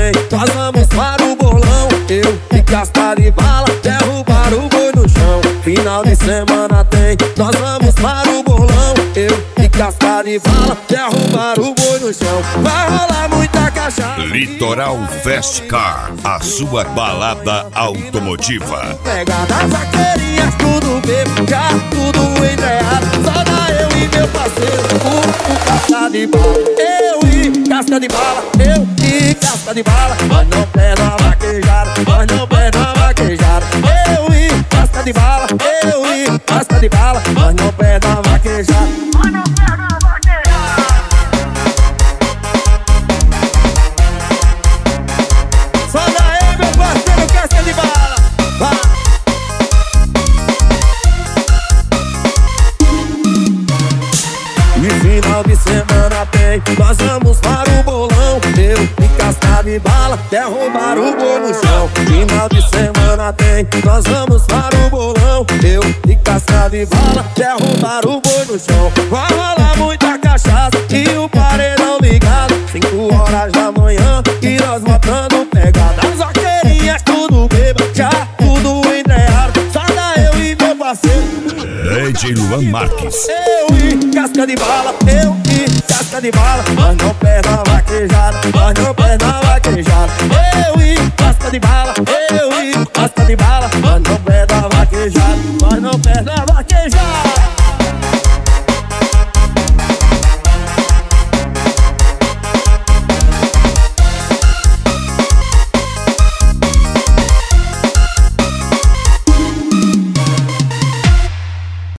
tem. Nós vamos para o bolão, eu e casca de bala, derrubar o boi no chão. Final de semana tem. Nós vamos para o bolão, eu e casca de bala, derrubar o boi no chão. Vai rolar muita cachaça. Litoral Fast Car, a sua balada automotiva. Pega das vaqueirinhas, tudo bebo, já tudo enreado. Só dá eu e meu parceiro, o casca de bala. Eu e casca de bala, eu e casca de bala. Nós não perde uma vaquejada, nós não perde uma vaquejada. Eu e casca de bala, eu e casca de bala. Nós não perde uma vaquejada, nós não perde uma vaquejada. Só dá eu, meu parceiro, casca de bala. Vai. E final de semana tem. Nós vamos para o bolão, eu e casca de bala, derrubar o boi no chão. Final de semana tem. Nós vamos para o bolão, eu e casca de bala, derrubar o boi no chão. Vai rolar muita cachaça e o paredão ligado. 5 horas da manhã e nós botando pegada. As vaqueirinhas tudo beba, já tudo entreado. Só dá eu e meu parceiro DJ Luan Marques. Eu e casca de bala, eu e casca de bala. Nós não perde a vaquejada, nós não perde a vaquejada.